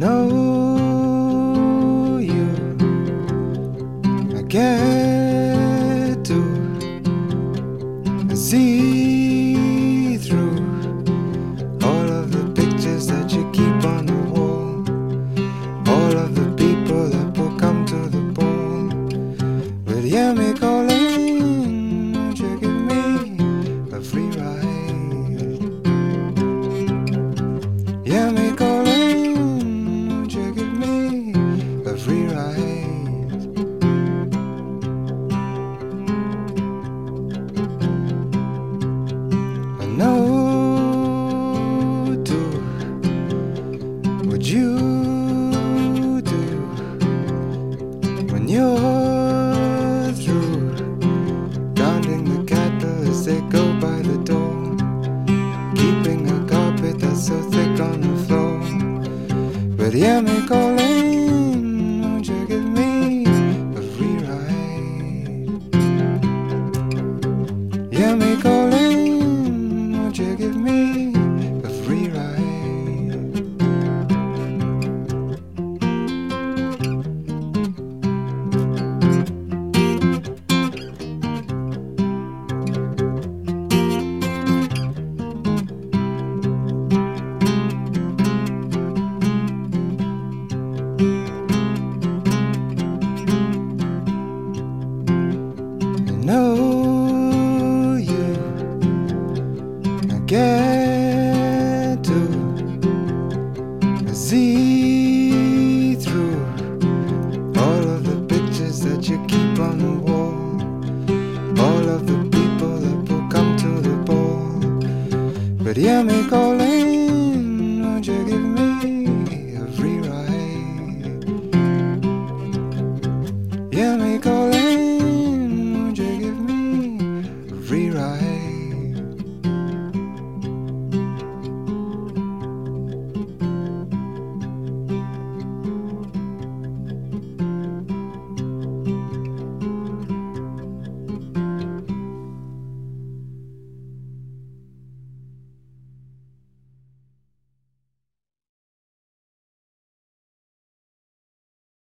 know you. I get to see through all of the pictures that you keep on the wall, all of the people that will come to the ball. But hear me calling, won't you give me a free ride? Hear me calling, won't you give me a free ride? I know too what you do when you're through counting the cattle as they go by the door, keeping a carpet that's so thick on the floor. But hear me calling, won't you give me a free ride? Hear me calling, won't you give me a free ride? I know you. I get to see through all of the pictures that you keep on the wall, all of the people that will come to the ball. But hear me calling, won't you give me